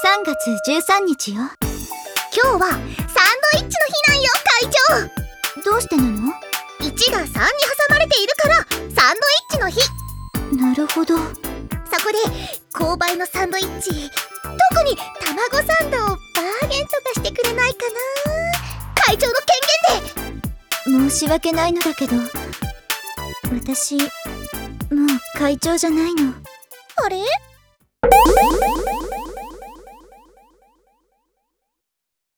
3月13日よ。 今日はサンドイッチの日なんよ、会長。 どうしてなの？ 1が3に挟まれているからサンドイッチの日。 なるほど。 そこで購買のサンドイッチ、特に卵サンドをバーゲンとかしてくれないかな。会長の権限で。 申し訳ないのだけど、私もう会長じゃないの。 あれ？